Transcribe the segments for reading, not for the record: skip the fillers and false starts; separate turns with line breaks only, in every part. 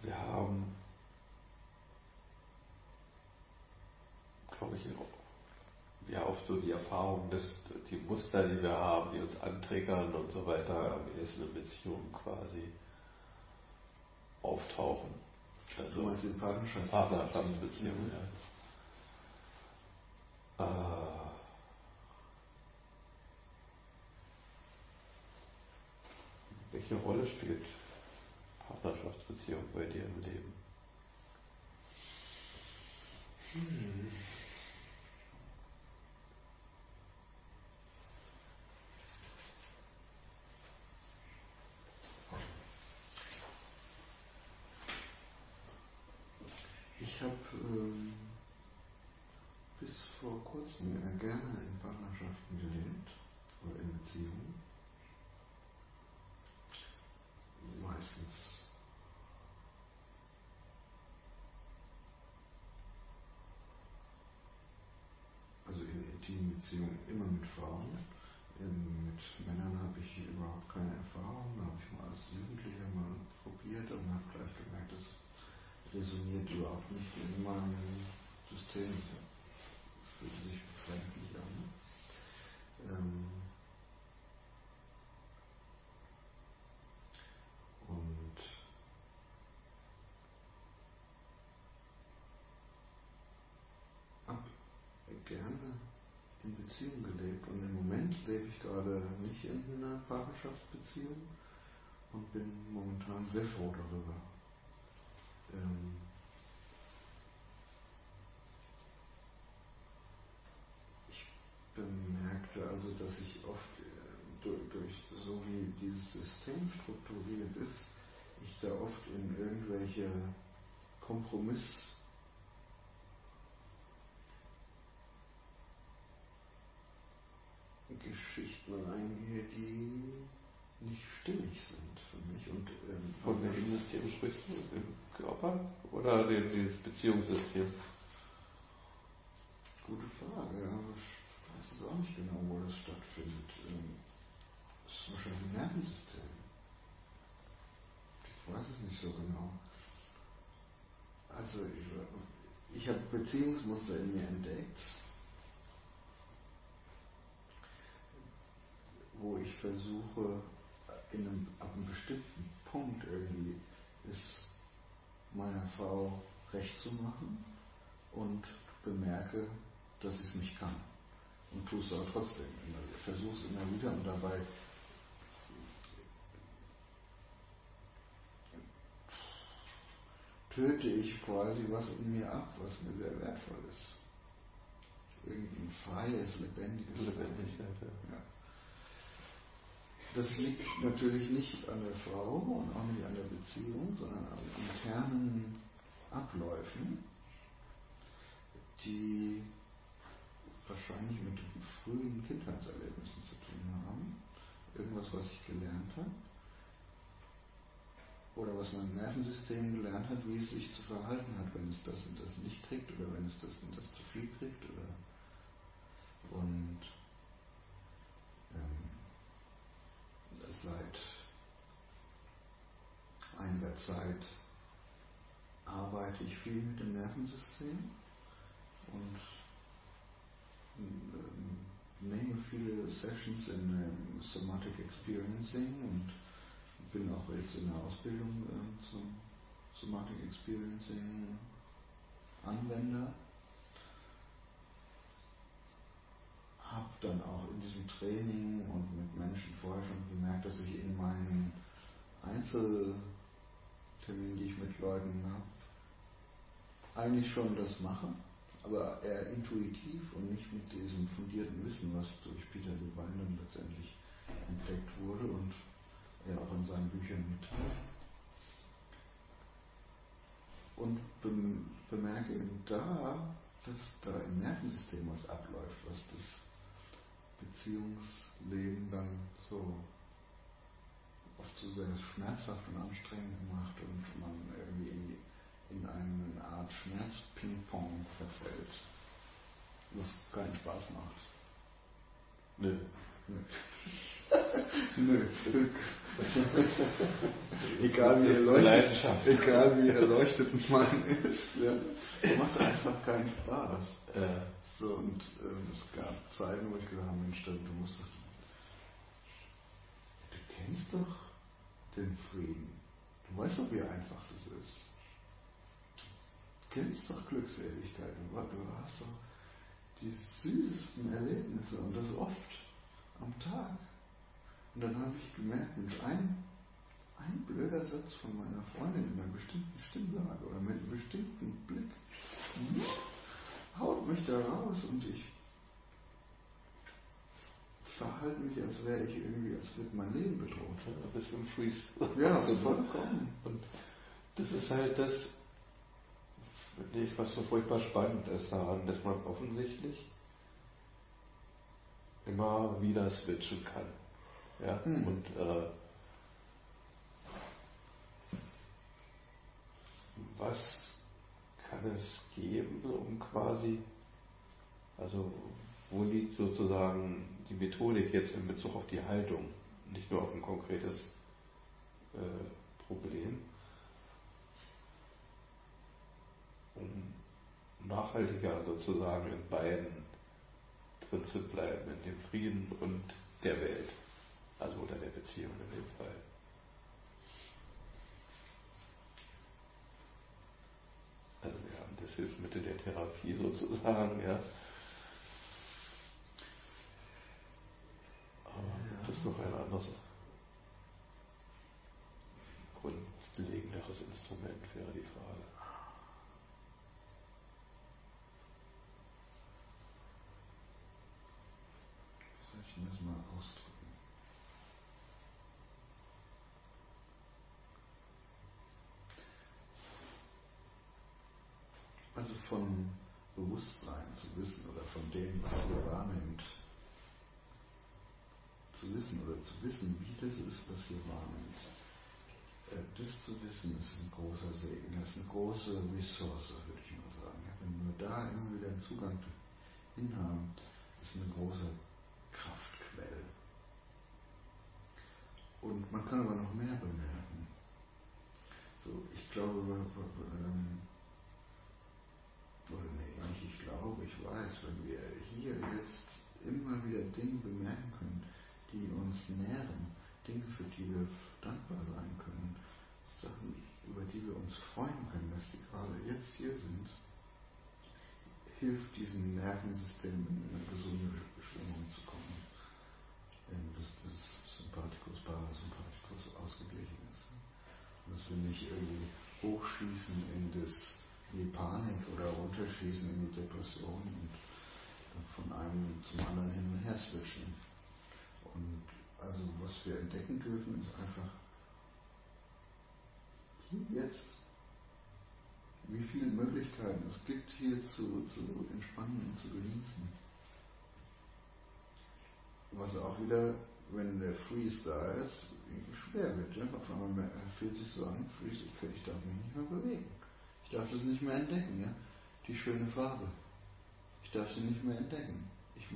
Wir haben, glaube ich, ja oft so die Erfahrung, dass die Muster, die wir haben, die uns antriggern und so weiter, am ehesten in Beziehungen quasi auftauchen.
Also du meinst in
Partnerschaftsbeziehungen, ja. Welche Rolle spielt Partnerschaftsbeziehung bei dir im Leben?
Ich habe bis vor kurzem gerne in Partnerschaften gelebt oder in Beziehungen. Meistens also in intimen Beziehungen immer mit Frauen. Mit Männern habe ich überhaupt keine Erfahrung. Da habe ich mal als Jugendlicher mal probiert und habe gleich gemerkt, das resoniert überhaupt nicht in meinem System. Das fühlt sich befremdlich an. Und habe gerne in Beziehung gelebt und im Moment lebe ich gerade nicht in einer Partnerschaftsbeziehung und bin momentan sehr froh darüber. Ich bemerkte also, dass ich oft durch so wie dieses System strukturiert ist, ich da oft in irgendwelche Kompromissgeschichten reingehe, die nicht stimmig sind für mich. Und,
von welchem System sprichst du? Dem Körper oder dieses Beziehungssystem?
Gute Frage, ja. Ich weiß es auch nicht genau, wo das stattfindet. Das ist wahrscheinlich ein Nervensystem. Ich weiß es nicht so genau. Also ich habe Beziehungsmuster in mir entdeckt, wo ich versuche, ab einem bestimmten Punkt irgendwie es meiner Frau recht zu machen und bemerke, dass ich es nicht kann. Und tue es aber trotzdem. Ich versuche es immer wieder und dabei töte ich quasi was in mir ab, was mir sehr wertvoll ist. Irgendwie ein freies, lebendiges
Lebendigkeit,
ja. Das liegt natürlich nicht an der Frau und auch nicht an der Beziehung, sondern an internen Abläufen, die wahrscheinlich mit frühen Kindheitserlebnissen zu tun haben. Irgendwas, was ich gelernt habe. Oder was mein Nervensystem gelernt hat, wie es sich zu verhalten hat, wenn es das und das nicht kriegt oder wenn es das und das zu viel kriegt. Und seit einiger Zeit arbeite ich viel mit dem Nervensystem und nehme viele Sessions in Somatic Experiencing und bin auch jetzt in der Ausbildung zum Somatic Experiencing Anwender. Habe dann auch in diesem Training und mit Menschen vorher schon bemerkt, dass ich in meinen Einzelterminen, die ich mit Leuten habe, eigentlich schon das mache, aber eher intuitiv und nicht mit diesem fundierten Wissen, was durch Peter Levine dann letztendlich entdeckt wurde und er auch in seinen Büchern mitteilt. Und bemerke eben da, dass da im Nervensystem was abläuft, was das Beziehungsleben dann so oft so sehr schmerzhaft und anstrengend macht und man irgendwie in eine Art Schmerz-Ping-Pong verfällt, was keinen Spaß macht.
Nö.
Nö. Egal wie erleuchtet man ist, ja, macht einfach keinen Spaß. So, und es gab Zeiten, wo ich gesagt habe, Mensch, du kennst doch den Frieden. Du weißt doch, wie einfach das ist. Du kennst doch Glückseligkeit. Du hast doch die süßesten Erlebnisse und das oft am Tag. Und dann habe ich gemerkt, Mensch, ein blöder Satz von meiner Freundin in einer bestimmten Stimmlage oder mit einem bestimmten Blick haut mich da raus und ich verhalte mich, als wäre ich irgendwie, als wird mein Leben bedroht.
Ja, ein bisschen Freeze.
Ja, vollkommen.
Und das ist halt das, finde ich, was so furchtbar spannend ist daran, dass man offensichtlich immer wieder switchen kann. Ja? Und was kann es geben, um quasi, also wo liegt sozusagen die Methodik jetzt in Bezug auf die Haltung, nicht nur auf ein konkretes Problem, um nachhaltiger sozusagen in beiden drin zu bleiben, in dem Frieden und der Welt, also oder der Beziehung in dem Fall. Also wir haben das Hilfsmittel der Therapie sozusagen, ja. Aber gibt es noch ein anderes grundlegenderes Instrument, wäre die Frage.
Soll ich das mal ausdrücken? Also von Bewusstsein zu wissen oder von dem, was ihr wahrnehmt, zu wissen oder zu wissen, wie das ist, was ihr wahrnimmt. Das zu wissen ist ein großer Segen, das ist eine große Ressource, würde ich mal sagen. Wenn wir da immer wieder einen Zugang hinhaben, ist eine große Kraftquelle. Und man kann aber noch mehr bemerken. So, ich glaube, ich weiß, wenn wir hier jetzt immer wieder Dinge bemerken können, die uns nähren, Dinge, für die wir dankbar sein können, Sachen, über die wir uns freuen können, dass die gerade jetzt hier sind, hilft diesem Nervensystem in eine gesunde Schwingung zu kommen. Dass das Sympathikus, Parasympathikus ausgeglichen ist. Und dass wir nicht irgendwie hochschießen in die Panik oder runterschießen in die Depression und von einem zum anderen hin und her switchen. Und also was wir entdecken dürfen, ist einfach hier jetzt, wie viele Möglichkeiten es gibt, hier zu entspannen und zu genießen. Was auch wieder, wenn der Freeze da ist, schwer wird. Ja? Auf einmal fühlt sich so an, Freeze, ich darf mich nicht mehr bewegen. Ich darf das nicht mehr entdecken. Ja? Die schöne Farbe. Ich darf sie nicht mehr entdecken.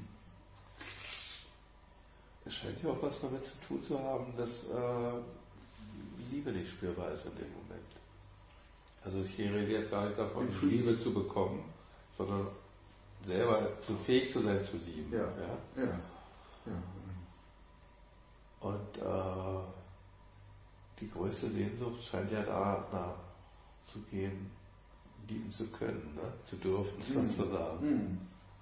Es scheint ja auch was damit zu tun zu haben, dass Liebe nicht spürbar ist in dem Moment. Also ich rede jetzt gar nicht davon, Liebe zu bekommen, sondern selber fähig zu sein zu lieben.
Ja.
Und die größte Sehnsucht scheint ja danach zu gehen, lieben zu können, ne? Zu dürfen, sozusagen.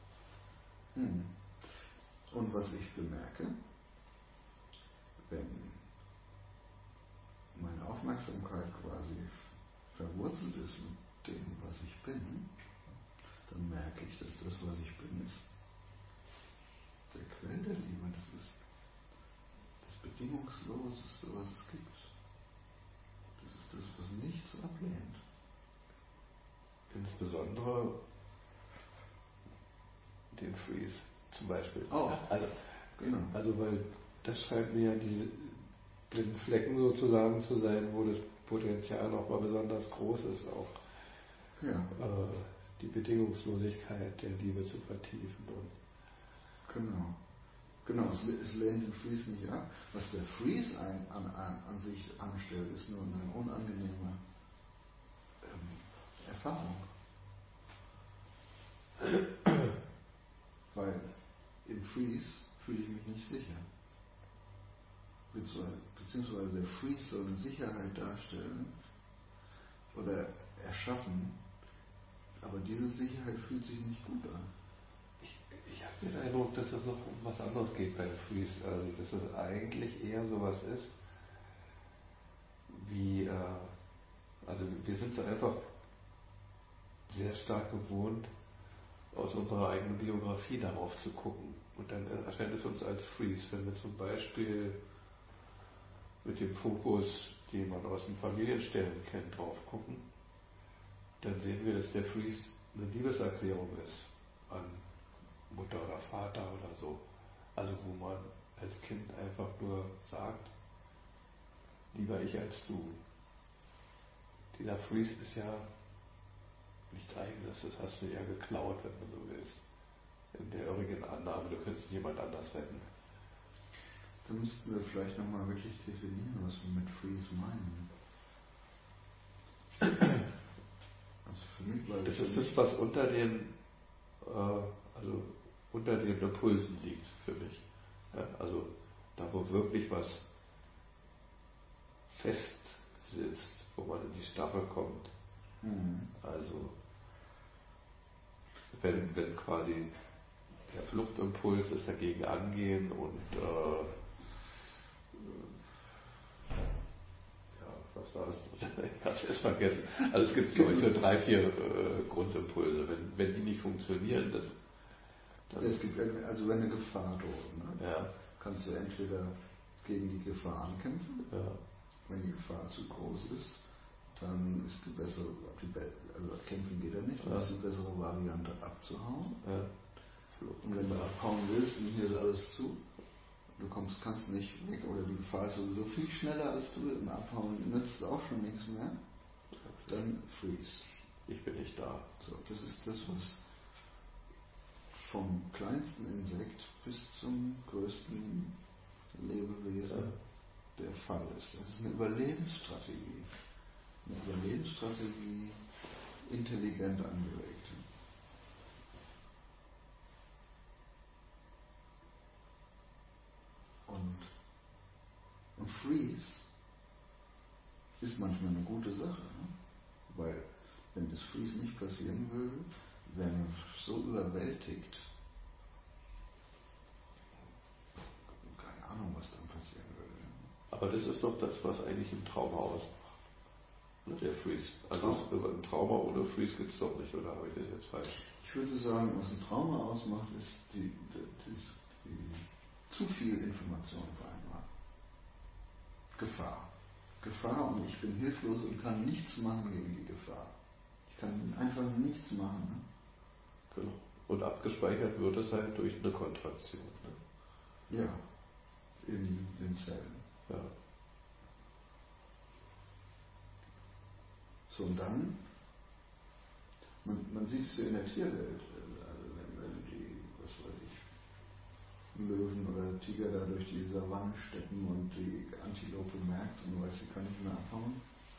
Und was ich bemerke, wenn meine Aufmerksamkeit quasi verwurzelt ist mit dem, was ich bin, dann merke ich, dass das, was ich bin, ist der Quell der Liebe. Das ist das Bedingungsloseste, was es gibt. Das ist das, was nichts ablehnt.
Insbesondere den Freeze zum Beispiel.
Auch. Genau.
Also weil das scheint mir ja diese blinden Flecken sozusagen zu sein, wo das Potenzial nochmal besonders groß ist, auch die Bedingungslosigkeit der Liebe zu vertiefen.
Genau. Genau, es lehnt den Freeze nicht ab. Was der Freeze an sich anstellt, ist nur eine unangenehme Erfahrung. Weil im Freeze fühle ich mich nicht sicher. Beziehungsweise der Freeze soll eine Sicherheit darstellen oder erschaffen, aber diese Sicherheit fühlt sich nicht gut an.
Ich habe den Eindruck, dass es noch um was anderes geht beim Freeze. Also, dass es eigentlich eher sowas ist, wie, also wir sind einfach sehr stark gewohnt, aus unserer eigenen Biografie darauf zu gucken. Und dann erscheint es uns als Freeze, wenn wir zum Beispiel mit dem Fokus, den man aus den Familienstellen kennt, drauf gucken, dann sehen wir, dass der Freeze eine Liebeserklärung ist an Mutter oder Vater oder so. Also wo man als Kind einfach nur sagt, lieber ich als du. Dieser Freeze ist ja nichts Eigenes, das hast du ja geklaut, wenn du so willst. In der irrigen Annahme, du könntest jemand anders retten.
Da müssten wir vielleicht nochmal wirklich definieren, was wir mit Freeze meinen. Also für mich war
das ist das, was unter den Impulsen liegt für mich. Ja, also da, wo wirklich was fest sitzt, wo man in die Staffel kommt. Also wenn quasi der Fluchtimpuls ist dagegen angehen und was war das? Ich habe es vergessen. Also es gibt, glaube ich, so 3, 4 Grundimpulse. Wenn die nicht funktionieren,
es gibt, also wenn eine Gefahr droht, ne?
Ja.
Kannst du entweder gegen die Gefahr ankämpfen, wenn die Gefahr zu groß ist, dann ist die bessere, also kämpfen geht ja nicht, dann ist die bessere Variante abzuhauen.
Ja.
Und wenn du abhauen willst und hier ist alles zu, du kannst nicht weg oder die Gefahr ist sowieso viel schneller als du, im Abhauen nützt auch schon nichts mehr, dann Freeze.
Ich bin nicht da.
So, das ist das, was vom kleinsten Insekt bis zum größten Lebewesen der Fall ist. Das ist eine Überlebensstrategie. Eine Überlebensstrategie intelligent angelegt. Und Freeze ist manchmal eine gute Sache, ne? Weil wenn das Freeze nicht passieren würde, wäre man so überwältigt, keine Ahnung, was dann passieren würde.
Aber das ist doch das, was eigentlich im Trauma ausmacht. Der Freeze. Also ein Trauma ohne Freeze gibt es doch nicht, oder habe ich das jetzt falsch?
Ich würde sagen, was ein Trauma ausmacht, ist die zu viel Information auf einmal. Gefahr und ich bin hilflos und kann nichts machen gegen die Gefahr. Ich kann einfach nichts machen. Ne?
Genau. Und abgespeichert wird es halt durch eine Kontraktion. Ne?
Ja, in den Zellen.
Ja.
So, und dann, man sieht es ja in der Tierwelt, also wenn die, was weiß ich, Löwen oder Tiger da durch die Savanne steppen und die Antilope merkt und weiß, sie kann nicht mehr abhauen,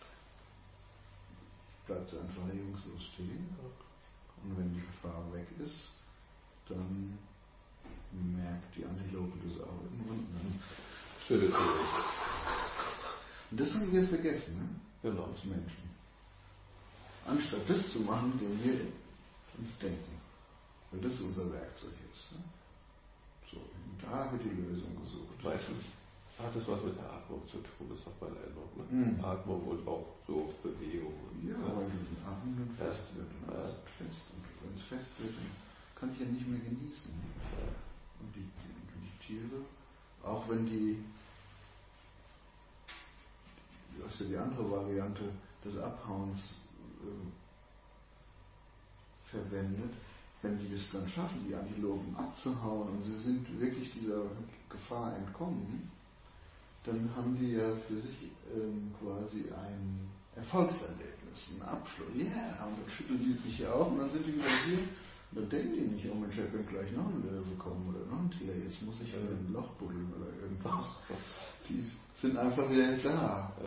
bleibt sie einfach regungslos stehen. Und wenn die Gefahr weg ist, dann merkt die Antilope das auch irgendwann und dann
schüttelt sie sich.
Und das haben wir vergessen, ne?
Genau.
Als Menschen. Anstatt das zu machen, gehen wir ins Denken. Weil das unser Werkzeug ist. Ne? So, und da wird die Lösung gesucht.
Meistens hat es was mit der Atmung zu tun, das sagt man einfach. Ne? Atmung und auch so Bewegung.
Ja, weil die Atmung dann fest wird. Und dann ist es fest. Und wenn es fest wird, dann kann ich ja nicht mehr genießen. Ne? Und die Tiere, auch wenn du hast ja die andere Variante des Abhauens verwendet, wenn die es dann schaffen, die Antilopen abzuhauen und sie sind wirklich dieser Gefahr entkommen, dann haben die ja für sich quasi ein Erfolgserlebnis, einen Abschluss. Ja, yeah, und dann schütteln die sich hier auf und dann sind die wieder hier Dann denken die nicht, oh Mensch, ich könnte gleich noch einen Löwe bekommen oder noch ein Tier, jetzt muss ich wieder ein Loch buddeln oder irgendwas. Die sind einfach wieder da.